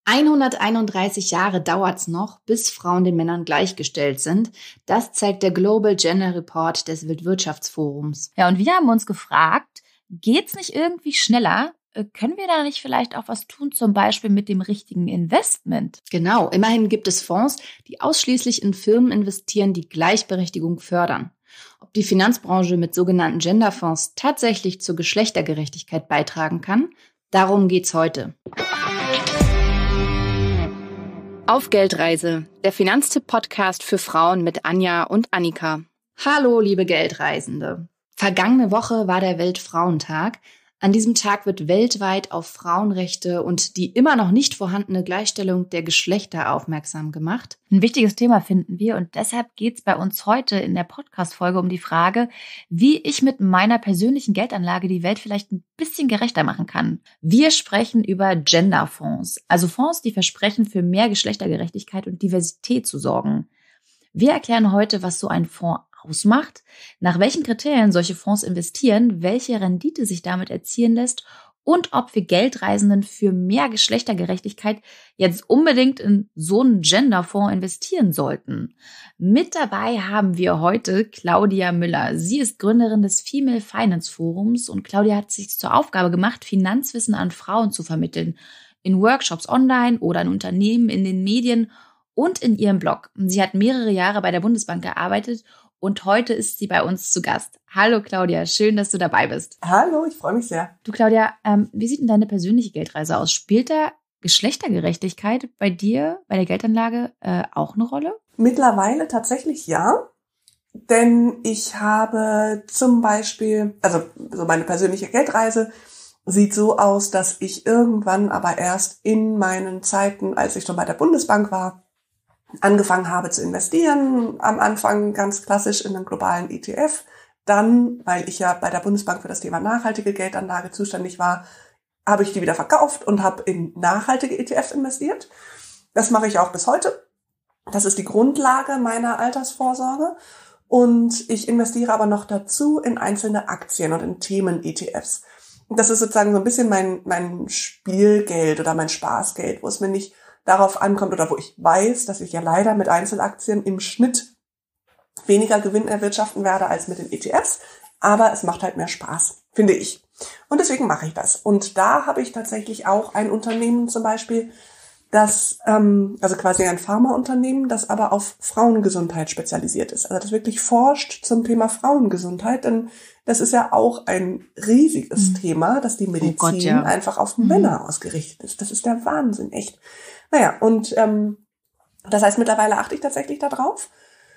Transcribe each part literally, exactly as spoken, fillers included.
hunderteinunddreißig Jahre dauert's noch, bis Frauen den Männern gleichgestellt sind. Das zeigt der Global Gender Report des Weltwirtschaftsforums. Ja, und wir haben uns gefragt, geht's nicht irgendwie schneller? Können wir da nicht vielleicht auch was tun, zum Beispiel mit dem richtigen Investment? Genau, immerhin gibt es Fonds, die ausschließlich in Firmen investieren, die Gleichberechtigung fördern. Ob die Finanzbranche mit sogenannten Genderfonds tatsächlich zur Geschlechtergerechtigkeit beitragen kann, darum geht's heute. Auf Geldreise, der Finanztipp-Podcast für Frauen mit Anja und Annika. Hallo, liebe Geldreisende. Vergangene Woche war der Weltfrauentag. An diesem Tag wird weltweit auf Frauenrechte und die immer noch nicht vorhandene Gleichstellung der Geschlechter aufmerksam gemacht. Ein wichtiges Thema finden wir und deshalb geht's bei uns heute in der Podcast-Folge um die Frage, wie ich mit meiner persönlichen Geldanlage die Welt vielleicht ein bisschen gerechter machen kann. Wir sprechen über Genderfonds, also Fonds, die versprechen, für mehr Geschlechtergerechtigkeit und Diversität zu sorgen. Wir erklären heute, was so ein Fonds ausmacht, nach welchen Kriterien solche Fonds investieren, welche Rendite sich damit erzielen lässt und ob wir Geldreisenden für mehr Geschlechtergerechtigkeit jetzt unbedingt in so einen Genderfonds investieren sollten. Mit dabei haben wir heute Claudia Müller. Sie ist Gründerin des Female Finance Forums und Claudia hat sich zur Aufgabe gemacht, Finanzwissen an Frauen zu vermitteln, in Workshops online oder in Unternehmen, in den Medien und in ihrem Blog. Sie hat mehrere Jahre bei der Bundesbank gearbeitet und heute ist sie bei uns zu Gast. Hallo Claudia, schön, dass du dabei bist. Hallo, ich freue mich sehr. Du Claudia, ähm, wie sieht denn deine persönliche Geldreise aus? Spielt da Geschlechtergerechtigkeit bei dir, bei der Geldanlage äh, auch eine Rolle? Mittlerweile tatsächlich ja, denn ich habe zum Beispiel, also so meine persönliche Geldreise sieht so aus, dass ich irgendwann aber erst in meinen Zeiten, als ich schon bei der Bundesbank war, angefangen habe zu investieren, am Anfang ganz klassisch in einen globalen E T F. Dann, weil ich ja bei der Bundesbank für das Thema nachhaltige Geldanlage zuständig war, habe ich die wieder verkauft und habe in nachhaltige E T Fs investiert. Das mache ich auch bis heute. Das ist die Grundlage meiner Altersvorsorge. Und ich investiere aber noch dazu in einzelne Aktien und in Themen-E T Fs. Das ist sozusagen so ein bisschen mein, mein Spielgeld oder mein Spaßgeld, wo es mir nicht darauf ankommt oder wo ich weiß, dass ich ja leider mit Einzelaktien im Schnitt weniger Gewinn erwirtschaften werde als mit den E T Fs. Aber es macht halt mehr Spaß, finde ich. Und deswegen mache ich das. Und da habe ich tatsächlich auch ein Unternehmen zum Beispiel, das, ähm, also quasi ein Pharmaunternehmen, das aber auf Frauengesundheit spezialisiert ist. Also das wirklich forscht zum Thema Frauengesundheit, denn das ist ja auch ein riesiges mhm. Thema, dass die Medizin oh Gott, ja. einfach auf mhm. Männer ausgerichtet ist. Das ist der Wahnsinn, echt. Naja, und ähm, das heißt, mittlerweile achte ich tatsächlich da drauf,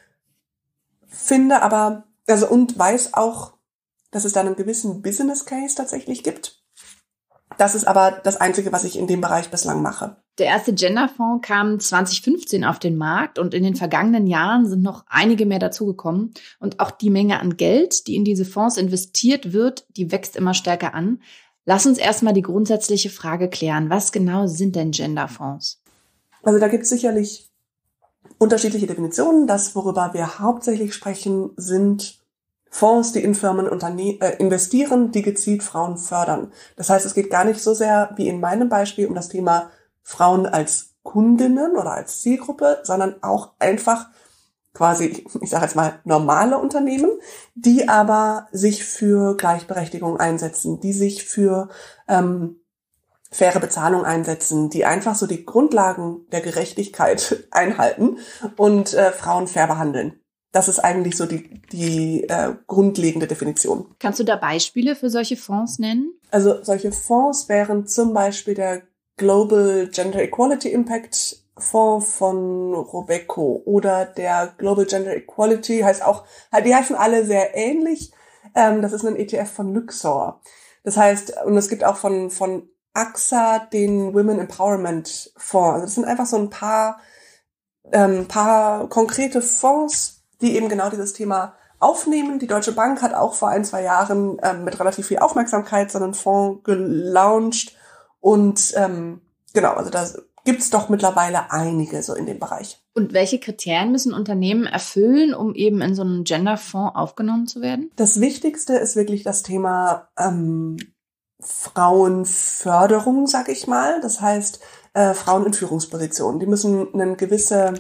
finde aber, also und weiß auch, dass es da einen gewissen Business Case tatsächlich gibt. Das ist aber das Einzige, was ich in dem Bereich bislang mache. Der erste Genderfonds kam zwanzig fünfzehn auf den Markt und in den vergangenen Jahren sind noch einige mehr dazugekommen. Und auch die Menge an Geld, die in diese Fonds investiert wird, die wächst immer stärker an. Lass uns erstmal die grundsätzliche Frage klären. Was genau sind denn Genderfonds? Also da gibt es sicherlich unterschiedliche Definitionen. Das, worüber wir hauptsächlich sprechen, sind Fonds, die in Firmen unterne- äh, investieren, die gezielt Frauen fördern. Das heißt, es geht gar nicht so sehr wie in meinem Beispiel um das Thema Frauen als Kundinnen oder als Zielgruppe, sondern auch einfach quasi, ich sage jetzt mal, normale Unternehmen, die aber sich für Gleichberechtigung einsetzen, die sich für ähm, faire Bezahlung einsetzen, die einfach so die Grundlagen der Gerechtigkeit einhalten und äh, Frauen fair behandeln. Das ist eigentlich so die, die äh, grundlegende Definition. Kannst du da Beispiele für solche Fonds nennen? Also solche Fonds wären zum Beispiel der Global Gender Equality Impact Fonds von Robeco oder der Global Gender Equality, heißt auch, die heißen alle sehr ähnlich. Ähm, das ist ein E T F von Luxor. Das heißt, und es gibt auch von von A X A den Women Empowerment Fonds. Also das sind einfach so ein paar ähm, paar konkrete Fonds, die eben genau dieses Thema aufnehmen. Die Deutsche Bank hat auch vor ein, zwei Jahren ähm, mit relativ viel Aufmerksamkeit so einen Fonds gelauncht. Und ähm, genau, also da gibt's doch mittlerweile einige so in dem Bereich. Und welche Kriterien müssen Unternehmen erfüllen, um eben in so einen Genderfonds aufgenommen zu werden? Das Wichtigste ist wirklich das Thema ähm, Frauenförderung, sag ich mal. Das heißt, äh, Frauen in Führungspositionen. Die müssen eine gewisse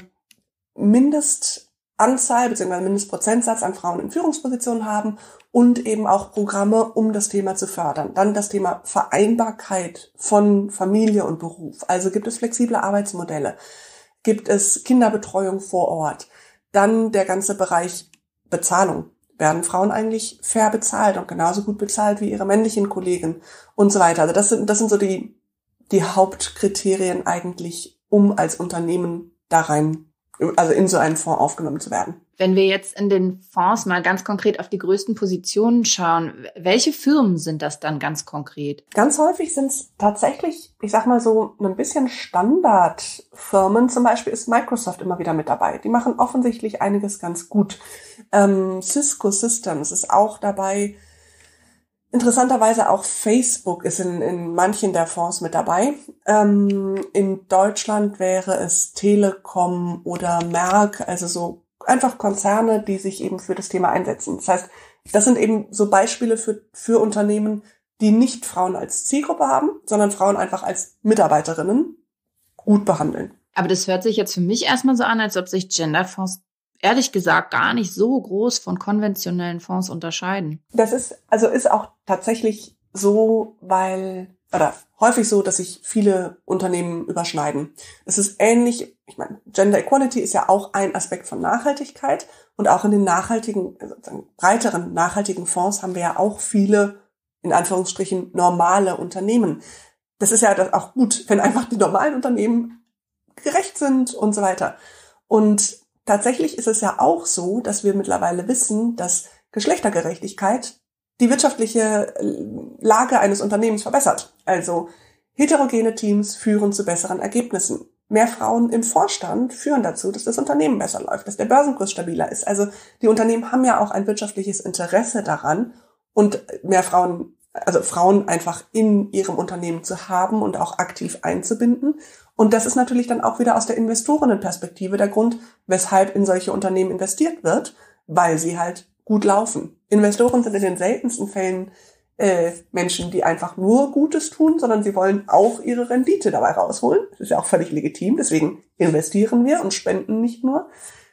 Mindestanzahl bzw. Mindestprozentsatz an Frauen in Führungspositionen haben und eben auch Programme, um das Thema zu fördern. Dann das Thema Vereinbarkeit von Familie und Beruf. Also gibt es flexible Arbeitsmodelle, gibt es Kinderbetreuung vor Ort. Dann der ganze Bereich Bezahlung. Werden Frauen eigentlich fair bezahlt und genauso gut bezahlt wie ihre männlichen Kollegen und so weiter. Also das sind, das sind so die, die Hauptkriterien eigentlich, um als Unternehmen da rein, also in so einen Fonds aufgenommen zu werden. Wenn wir jetzt in den Fonds mal ganz konkret auf die größten Positionen schauen, welche Firmen sind das dann ganz konkret? Ganz häufig sind es tatsächlich, ich sag mal so, ein bisschen Standardfirmen. Zum Beispiel ist Microsoft immer wieder mit dabei. Die machen offensichtlich einiges ganz gut. Ähm, Cisco Systems ist auch dabei. Interessanterweise auch Facebook ist in, in manchen der Fonds mit dabei. Ähm, in Deutschland wäre es Telekom oder Merck, also so einfach Konzerne, die sich eben für das Thema einsetzen. Das heißt, das sind eben so Beispiele für, für Unternehmen, die nicht Frauen als Zielgruppe haben, sondern Frauen einfach als Mitarbeiterinnen gut behandeln. Aber das hört sich jetzt für mich erstmal so an, als ob sich Genderfonds ehrlich gesagt gar nicht so groß von konventionellen Fonds unterscheiden. Das ist, also ist auch tatsächlich so, weil, oder häufig so, dass sich viele Unternehmen überschneiden. Es ist ähnlich, ich meine, Gender Equality ist ja auch ein Aspekt von Nachhaltigkeit und auch in den nachhaltigen, sozusagen breiteren nachhaltigen Fonds haben wir ja auch viele, in Anführungsstrichen, normale Unternehmen. Das ist ja das auch gut, wenn einfach die normalen Unternehmen gerecht sind und so weiter. Und tatsächlich ist es ja auch so, dass wir mittlerweile wissen, dass Geschlechtergerechtigkeit die wirtschaftliche Lage eines Unternehmens verbessert. Also heterogene Teams führen zu besseren Ergebnissen. Mehr Frauen im Vorstand führen dazu, dass das Unternehmen besser läuft, dass der Börsenkurs stabiler ist. Also die Unternehmen haben ja auch ein wirtschaftliches Interesse daran und mehr Frauen, also Frauen einfach in ihrem Unternehmen zu haben und auch aktiv einzubinden. Und das ist natürlich dann auch wieder aus der Investorinnenperspektive der Grund, weshalb in solche Unternehmen investiert wird, weil sie halt gut laufen. Investoren sind in den seltensten Fällen äh, Menschen, die einfach nur Gutes tun, sondern sie wollen auch ihre Rendite dabei rausholen. Das ist ja auch völlig legitim, deswegen investieren wir und spenden nicht nur.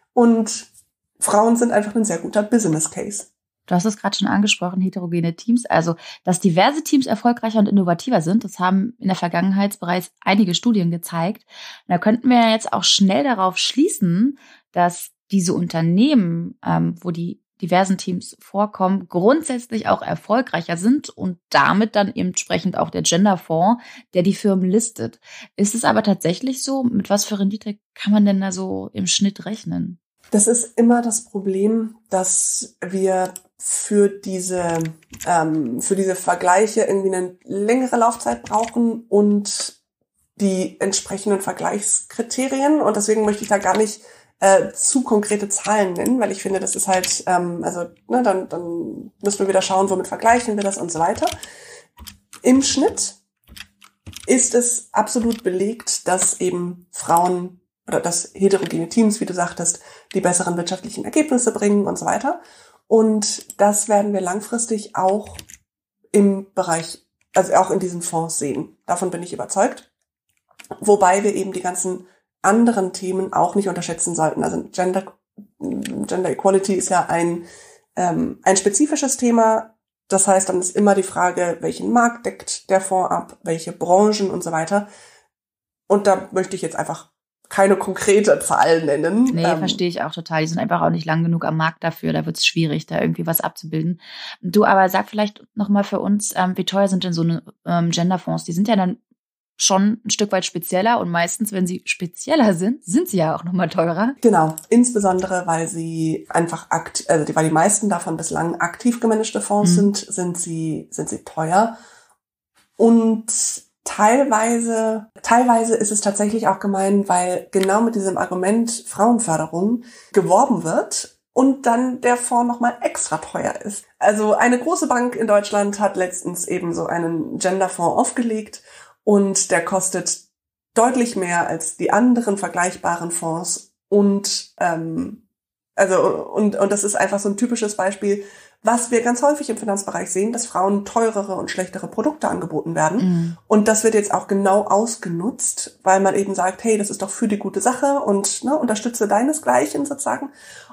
Und Frauen sind einfach ein sehr guter Business Case. Du hast es gerade schon angesprochen, heterogene Teams. Also, dass diverse Teams erfolgreicher und innovativer sind, das haben in der Vergangenheit bereits einige Studien gezeigt. Und da könnten wir jetzt auch schnell darauf schließen, dass diese Unternehmen, ähm, wo die diversen Teams vorkommen, grundsätzlich auch erfolgreicher sind und damit dann entsprechend auch der Genderfonds, der die Firmen listet. Ist es aber tatsächlich so? Mit was für Rendite kann man denn da so im Schnitt rechnen? Das ist immer das Problem, dass wir für diese ähm, für diese Vergleiche irgendwie eine längere Laufzeit brauchen und die entsprechenden Vergleichskriterien. Und deswegen möchte ich da gar nicht äh, zu konkrete Zahlen nennen, weil ich finde, das ist halt, ähm, also ne, dann, dann müssen wir wieder schauen, womit vergleichen wir das und so weiter. Im Schnitt ist es absolut belegt, dass eben Frauen oder dass heterogene Teams, wie du sagtest, die besseren wirtschaftlichen Ergebnisse bringen und so weiter. Und das werden wir langfristig auch im Bereich, also auch in diesen Fonds sehen. Davon bin ich überzeugt. Wobei wir eben die ganzen anderen Themen auch nicht unterschätzen sollten. Also Gender, Gender Equality ist ja ein, ähm, ein spezifisches Thema. Das heißt, dann ist immer die Frage, welchen Markt deckt der Fonds ab, welche Branchen und so weiter. Und da möchte ich jetzt einfach keine konkrete Zahl nennen. Nee, ähm, verstehe ich auch total. Die sind einfach auch nicht lang genug am Markt dafür. Da wird es schwierig, da irgendwie was abzubilden. Du, aber sag vielleicht nochmal für uns, ähm, wie teuer sind denn so eine ähm, Genderfonds? Die sind ja dann schon ein Stück weit spezieller und meistens, wenn sie spezieller sind, sind sie ja auch nochmal teurer. Genau, insbesondere, weil sie einfach aktiv, also weil die meisten davon bislang aktiv gemanagte Fonds mhm. sind, sind sie, sind sie teuer. Und Teilweise, teilweise ist es tatsächlich auch gemein, weil genau mit diesem Argument Frauenförderung geworben wird und dann der Fonds nochmal extra teuer ist. Also eine große Bank in Deutschland hat letztens eben so einen Genderfonds aufgelegt und der kostet deutlich mehr als die anderen vergleichbaren Fonds und ähm, Also, und, und das ist einfach so ein typisches Beispiel, was wir ganz häufig im Finanzbereich sehen, dass Frauen teurere und schlechtere Produkte angeboten werden. Mhm. Und das wird jetzt auch genau ausgenutzt, weil man eben sagt, hey, das ist doch für die gute Sache und ne, unterstütze deinesgleichen sozusagen.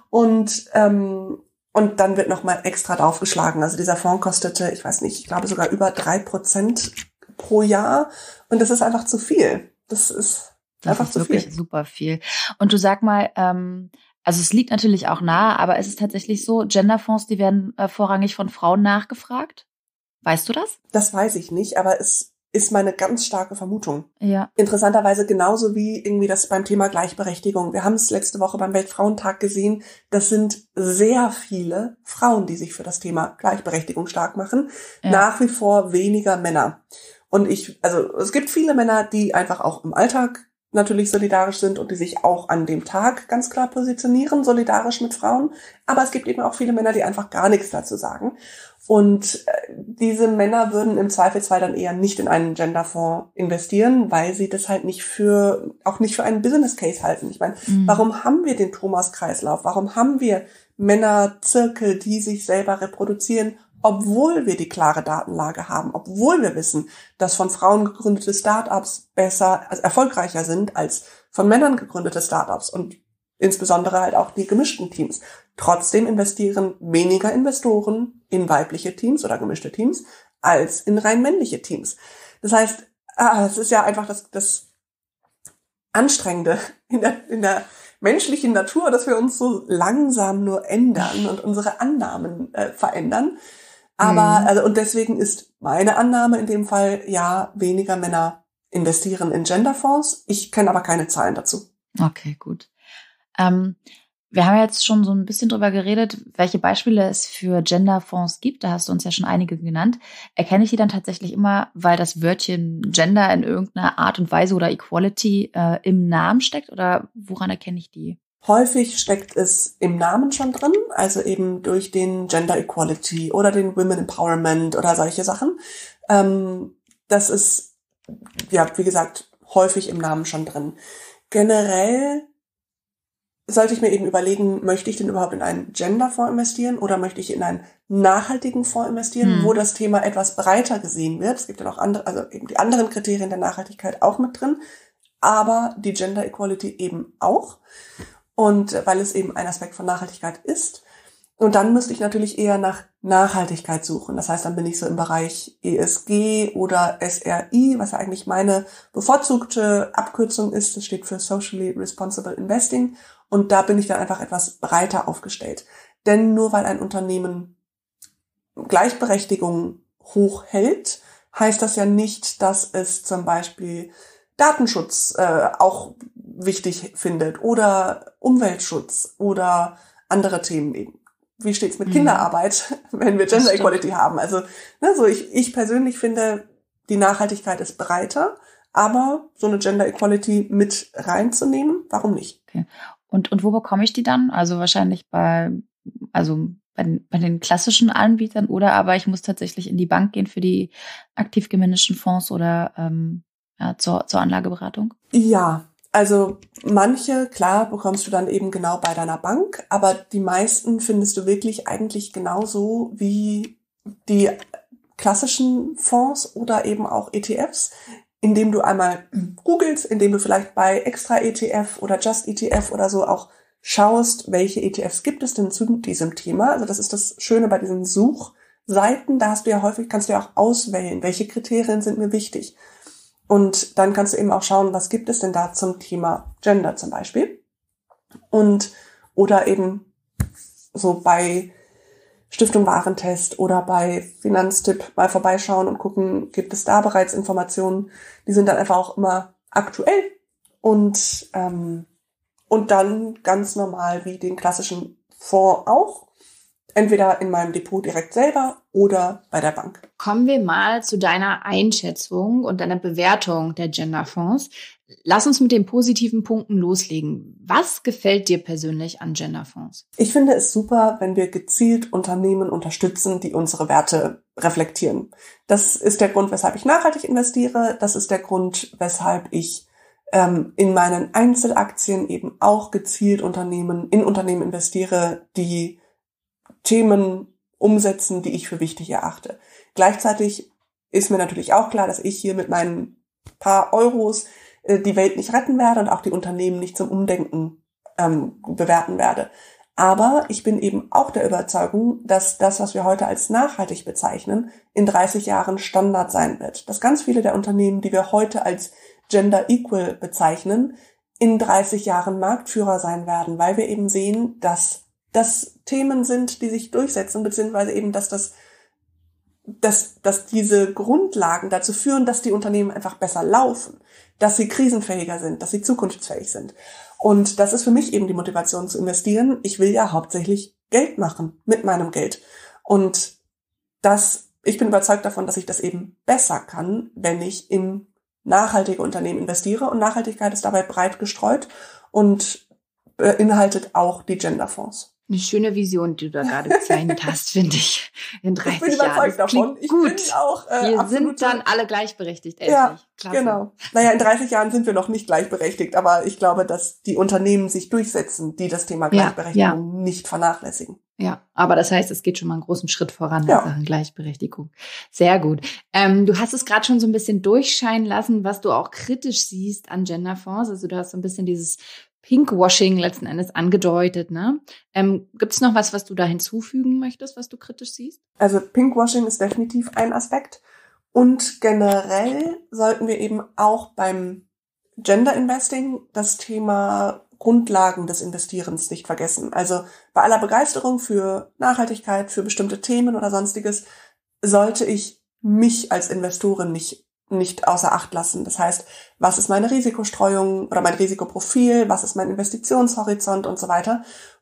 Und ähm, und dann wird nochmal extra draufgeschlagen. Also dieser Fonds kostete, ich weiß nicht, ich glaube sogar über drei Prozent pro Jahr. Und das ist einfach zu viel. Das ist das einfach ist zu wirklich viel. Super viel. Und du sag mal, ähm, also es liegt natürlich auch nahe, aber ist es tatsächlich so, Genderfonds, die werden äh, vorrangig von Frauen nachgefragt? Weißt du das? Das weiß ich nicht, aber es ist meine ganz starke Vermutung. Ja. Interessanterweise genauso wie irgendwie das beim Thema Gleichberechtigung. Wir haben es letzte Woche beim Weltfrauentag gesehen. Das sind sehr viele Frauen, die sich für das Thema Gleichberechtigung stark machen. Ja. Nach wie vor weniger Männer. Und ich, also es gibt viele Männer, die einfach auch im Alltag natürlich solidarisch sind und die sich auch an dem Tag ganz klar positionieren, solidarisch mit Frauen. Aber es gibt eben auch viele Männer, die einfach gar nichts dazu sagen. Und diese Männer würden im Zweifelsfall dann eher nicht in einen Genderfonds investieren, weil sie das halt nicht für, auch nicht für einen Business Case halten. Ich meine, mhm. warum haben wir den Thomas-Kreislauf? Warum haben wir Männerzirkel, die sich selber reproduzieren, obwohl wir die klare Datenlage haben, obwohl wir wissen, dass von Frauen gegründete Startups besser, also erfolgreicher sind als von Männern gegründete Startups und insbesondere halt auch die gemischten Teams. Trotzdem investieren weniger Investoren in weibliche Teams oder gemischte Teams als in rein männliche Teams. Das heißt, ah, es ist ja einfach das, das Anstrengende in der, in der menschlichen Natur, dass wir uns so langsam nur ändern und unsere Annahmen äh, verändern. Aber, mhm. also, und deswegen ist meine Annahme in dem Fall, ja, weniger Männer investieren in Genderfonds. Ich kenne aber keine Zahlen dazu. Okay, gut. Ähm, wir haben jetzt schon so ein bisschen drüber geredet, welche Beispiele es für Genderfonds gibt. Da hast du uns ja schon einige genannt. Erkenne ich die dann tatsächlich immer, weil das Wörtchen Gender in irgendeiner Art und Weise oder Equality äh, im Namen steckt? Oder woran erkenne ich die? Häufig steckt es im Namen schon drin, also eben durch den Gender Equality oder den Women Empowerment oder solche Sachen. Ähm, das ist, ja, wie gesagt, häufig im Namen schon drin. Generell sollte ich mir eben überlegen, möchte ich denn überhaupt in einen Genderfonds investieren oder möchte ich in einen nachhaltigen Fonds investieren, hm. wo das Thema etwas breiter gesehen wird. Es gibt ja noch andere, also eben die anderen Kriterien der Nachhaltigkeit auch mit drin, aber die Gender Equality eben auch. Und weil es eben ein Aspekt von Nachhaltigkeit ist. Und dann müsste ich natürlich eher nach Nachhaltigkeit suchen. Das heißt, dann bin ich so im Bereich E S G oder S R I, was ja eigentlich meine bevorzugte Abkürzung ist. Das steht für Socially Responsible Investing. Und da bin ich dann einfach etwas breiter aufgestellt. Denn nur weil ein Unternehmen Gleichberechtigung hochhält, heißt das ja nicht, dass es zum Beispiel Datenschutz äh, auch wichtig findet oder Umweltschutz oder andere Themen eben. Wie steht's mit mhm. Kinderarbeit, wenn wir Gender Equality haben? Also, ne, so ich, ich persönlich finde, die Nachhaltigkeit ist breiter, aber so eine Gender Equality mit reinzunehmen, warum nicht? Okay. Und und wo bekomme ich die dann? Also wahrscheinlich bei also bei den, bei den klassischen Anbietern oder aber ich muss tatsächlich in die Bank gehen für die aktiv gemanagten Fonds oder ähm, ja, zur zur Anlageberatung? Ja. Also manche, klar, bekommst du dann eben genau bei deiner Bank, aber die meisten findest du wirklich eigentlich genauso wie die klassischen Fonds oder eben auch E T Fs, indem du einmal googelst, indem du vielleicht bei Extra E T F oder Just E T F oder so auch schaust, welche E T Fs gibt es denn zu diesem Thema. Also das ist das Schöne bei diesen Suchseiten, da hast du ja häufig, kannst du ja auch auswählen, welche Kriterien sind mir wichtig. Und dann kannst du eben auch schauen, was gibt es denn da zum Thema Gender zum Beispiel. Und, oder eben so bei Stiftung Warentest oder bei Finanztipp mal vorbeischauen und gucken, gibt es da bereits Informationen. Die sind dann einfach auch immer aktuell und, ähm, und dann ganz normal wie den klassischen Fonds auch. Entweder in meinem Depot direkt selber oder bei der Bank. Kommen wir mal zu deiner Einschätzung und deiner Bewertung der Genderfonds. Lass uns mit den positiven Punkten loslegen. Was gefällt dir persönlich an Genderfonds? Ich finde es super, wenn wir gezielt Unternehmen unterstützen, die unsere Werte reflektieren. Das ist der Grund, weshalb ich nachhaltig investiere. Das ist der Grund, weshalb ich ähm, in meinen Einzelaktien eben auch gezielt Unternehmen, in Unternehmen investiere, die Themen umsetzen, die ich für wichtig erachte. Gleichzeitig ist mir natürlich auch klar, dass ich hier mit meinen paar Euros äh, die Welt nicht retten werde und auch die Unternehmen nicht zum Umdenken ähm, bewerten werde. Aber ich bin eben auch der Überzeugung, dass das, was wir heute als nachhaltig bezeichnen, in dreißig Jahren Standard sein wird. Dass ganz viele der Unternehmen, die wir heute als Gender Equal bezeichnen, in dreißig Jahren Marktführer sein werden, weil wir eben sehen, dass das Themen sind, die sich durchsetzen, beziehungsweise eben, dass das, dass, dass diese Grundlagen dazu führen, dass die Unternehmen einfach besser laufen, dass sie krisenfähiger sind, dass sie zukunftsfähig sind. Und das ist für mich eben die Motivation zu investieren. Ich will ja hauptsächlich Geld machen mit meinem Geld. Und das, ich bin überzeugt davon, dass ich das eben besser kann, wenn ich in nachhaltige Unternehmen investiere. Und Nachhaltigkeit ist dabei breit gestreut und beinhaltet auch die Genderfonds. Eine schöne Vision, die du da gerade gezeichnet hast, finde ich. In dreißig Jahren. Ich bin überzeugt davon. Ich gut. bin auch äh, Wir absolute, sind dann alle gleichberechtigt, endlich. Ja, Klasse. Genau. Naja, in dreißig Jahren sind wir noch nicht gleichberechtigt, aber ich glaube, dass die Unternehmen sich durchsetzen, die das Thema Gleichberechtigung ja, ja. nicht vernachlässigen. Ja, aber das heißt, es geht schon mal einen großen Schritt voran ja. in Sachen Gleichberechtigung. Sehr gut. Ähm, du hast es gerade schon so ein bisschen durchscheinen lassen, was du auch kritisch siehst an Genderfonds. Also du hast so ein bisschen dieses Pinkwashing letzten Endes angedeutet, ne? Ähm, gibt es noch was, was du da hinzufügen möchtest, was du kritisch siehst? Also Pinkwashing ist definitiv ein Aspekt. Und generell sollten wir eben auch beim Gender Investing das Thema Grundlagen des Investierens nicht vergessen. Also bei aller Begeisterung für Nachhaltigkeit, für bestimmte Themen oder sonstiges, sollte ich mich als Investorin nicht nicht außer Acht lassen. Das heißt, was ist meine Risikostreuung oder mein Risikoprofil, was ist mein Investitionshorizont und so weiter.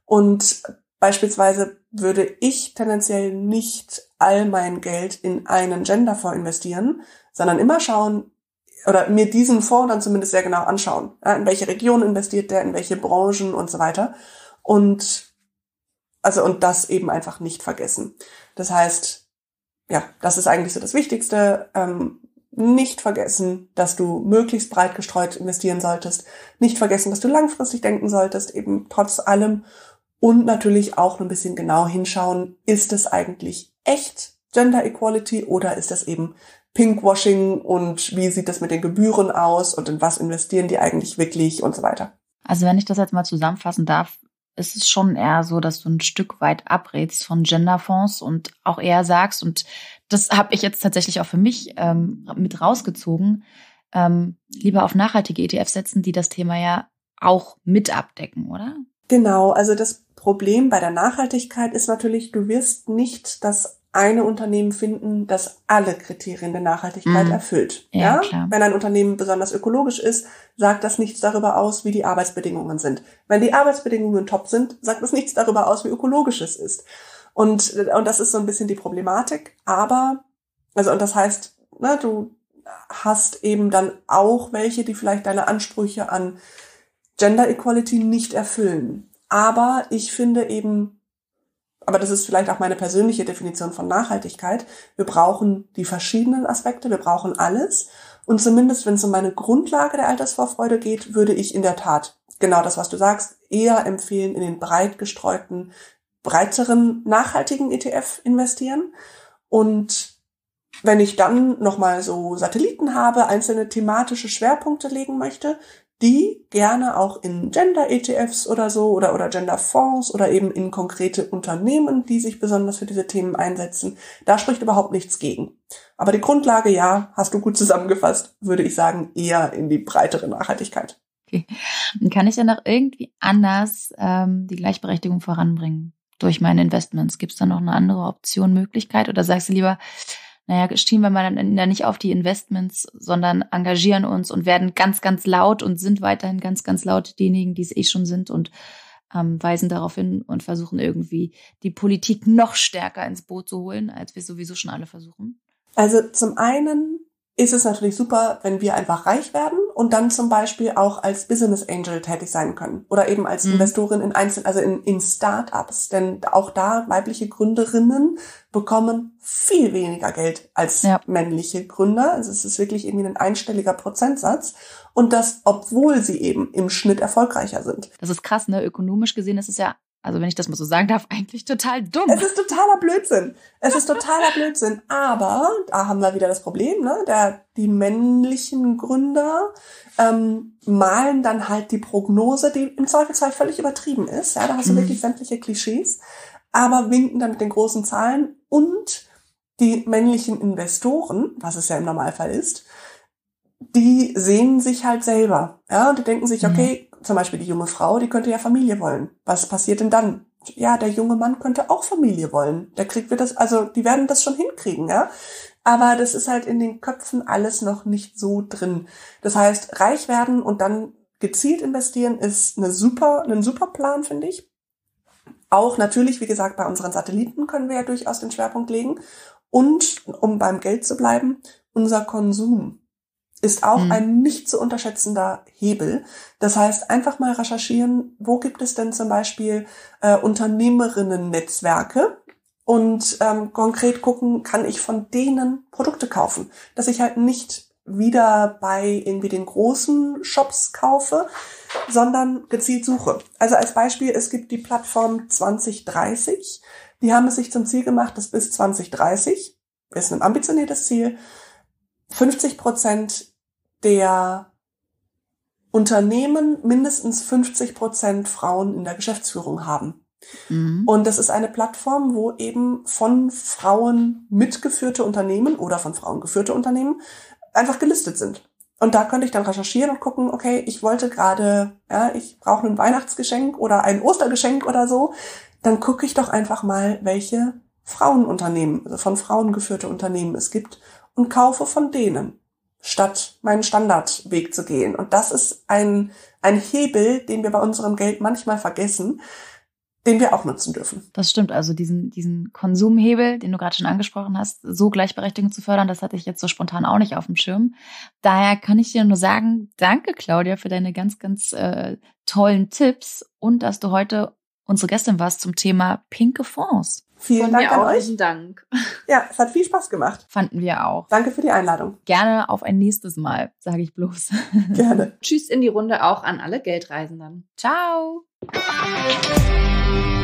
Und beispielsweise würde ich tendenziell nicht all mein Geld in einen Genderfonds investieren, sondern immer schauen oder mir diesen Fonds dann zumindest sehr genau anschauen. Ja, in welche Region investiert der, in welche Branchen und so weiter. Und also und das eben einfach nicht vergessen. Das heißt, ja, das ist eigentlich so das Wichtigste. Ähm, Nicht vergessen, dass du möglichst breit gestreut investieren solltest. Nicht vergessen, dass du langfristig denken solltest, eben trotz allem. Und natürlich auch ein bisschen genau hinschauen, ist es eigentlich echt Gender Equality oder ist das eben Pinkwashing und wie sieht das mit den Gebühren aus und in was investieren die eigentlich wirklich und so weiter. Also wenn ich das jetzt mal zusammenfassen darf, ist es schon eher so, dass du ein Stück weit abrätst von Genderfonds und auch eher sagst, und das habe ich jetzt tatsächlich auch für mich ähm, mit rausgezogen, ähm, lieber auf nachhaltige E T Fs setzen, die das Thema ja auch mit abdecken, oder? Genau, also das Problem bei der Nachhaltigkeit ist natürlich, du wirst nicht das eine Unternehmen finden, das alle Kriterien der Nachhaltigkeit mm. erfüllt. Ja, ja? Klar. Wenn ein Unternehmen besonders ökologisch ist, sagt das nichts darüber aus, wie die Arbeitsbedingungen sind. Wenn die Arbeitsbedingungen top sind, sagt das nichts darüber aus, wie ökologisch es ist. Und, und das ist so ein bisschen die Problematik. Aber, also, und das heißt, ne, du hast eben dann auch welche, die vielleicht deine Ansprüche an Gender Equality nicht erfüllen. Aber ich finde eben, aber das ist vielleicht auch meine persönliche Definition von Nachhaltigkeit, wir brauchen die verschiedenen Aspekte, wir brauchen alles. Und zumindest, wenn es um meine Grundlage der Altersvorfreude geht, würde ich in der Tat, genau das, was du sagst, eher empfehlen, in den breit gestreuten, breiteren, nachhaltigen E T F investieren. Und wenn ich dann nochmal so Satelliten habe, einzelne thematische Schwerpunkte legen möchte, die gerne auch in Gender-E T Fs oder so oder oder Gender-Fonds oder eben in konkrete Unternehmen, die sich besonders für diese Themen einsetzen. Da spricht überhaupt nichts gegen. Aber die Grundlage, ja, hast du gut zusammengefasst, würde ich sagen, eher in die breitere Nachhaltigkeit. Okay. Und kann ich dann auch irgendwie anders ähm, die Gleichberechtigung voranbringen durch meine Investments? Gibt es da noch eine andere Option, Möglichkeit? Oder sagst du lieber, naja, stehen wir mal dann nicht auf die Investments, sondern engagieren uns und werden ganz, ganz laut und sind weiterhin ganz, ganz laut diejenigen, die es eh schon sind und ähm, weisen darauf hin und versuchen irgendwie die Politik noch stärker ins Boot zu holen, als wir sowieso schon alle versuchen? Also zum einen ist es natürlich super, wenn wir einfach reich werden und dann zum Beispiel auch als Business Angel tätig sein können oder eben als mhm. Investorin in Einzel, also in, in Start-ups, denn auch da weibliche Gründerinnen bekommen viel weniger Geld als ja. männliche Gründer. Also es ist wirklich irgendwie ein einstelliger Prozentsatz und das, obwohl sie eben im Schnitt erfolgreicher sind. Das ist krass, ne? Ökonomisch gesehen ist es ja, also wenn ich das mal so sagen darf, eigentlich total dumm. Es ist totaler Blödsinn. Es ist totaler Blödsinn. Aber da haben wir wieder das Problem, ne? Der, die männlichen Gründer ähm, malen dann halt die Prognose, die im Zweifelsfall völlig übertrieben ist. Ja, da hast du mhm. wirklich sämtliche Klischees, aber winken dann mit den großen Zahlen. Und die männlichen Investoren, was es ja im Normalfall ist, die sehen sich halt selber. Ja, und die denken sich, okay, mhm. zum Beispiel die junge Frau, die könnte ja Familie wollen. Was passiert denn dann? Ja, der junge Mann könnte auch Familie wollen. Der kriegt wir das, also die werden das schon hinkriegen, ja. Aber das ist halt in den Köpfen alles noch nicht so drin. Das heißt, reich werden und dann gezielt investieren ist eine super, ein super Plan, finde ich. Auch natürlich, wie gesagt, bei unseren Satelliten können wir ja durchaus den Schwerpunkt legen. Und, um beim Geld zu bleiben, unser Konsum ist auch mhm. ein nicht zu unterschätzender Hebel. Das heißt, einfach mal recherchieren, wo gibt es denn zum Beispiel äh, Unternehmerinnen-Netzwerke und ähm, konkret gucken, kann ich von denen Produkte kaufen, dass ich halt nicht wieder bei irgendwie den großen Shops kaufe, sondern gezielt suche. Also als Beispiel, es gibt die Plattform zwanzig dreißig, die haben es sich zum Ziel gemacht, dass bis zwanzig dreißig, ist ein ambitioniertes Ziel, fünfzig Prozent der Unternehmen mindestens fünfzig Prozent Frauen in der Geschäftsführung haben. Mhm. Und das ist eine Plattform, wo eben von Frauen mitgeführte Unternehmen oder von Frauen geführte Unternehmen einfach gelistet sind. Und da könnte ich dann recherchieren und gucken, okay, ich wollte gerade, ja, ich brauche ein Weihnachtsgeschenk oder ein Ostergeschenk oder so. Dann gucke ich doch einfach mal, welche Frauenunternehmen, also von Frauen geführte Unternehmen es gibt und kaufe von denen, statt meinen Standardweg zu gehen. Und das ist ein, ein Hebel, den wir bei unserem Geld manchmal vergessen, den wir auch nutzen dürfen. Das stimmt, also diesen, diesen Konsumhebel, den du gerade schon angesprochen hast, so Gleichberechtigung zu fördern, das hatte ich jetzt so spontan auch nicht auf dem Schirm. Daher kann ich dir nur sagen, danke Claudia für deine ganz, ganz äh, tollen Tipps und dass du heute unsere Gästin warst zum Thema pinke Fonds. Vielen Von Dank mir an auch euch. Dank. Ja, es hat viel Spaß gemacht. Fanden wir auch. Danke für die Einladung. Gerne auf ein nächstes Mal, sage ich bloß. Gerne. Tschüss in die Runde auch an alle Geldreisenden. Ciao.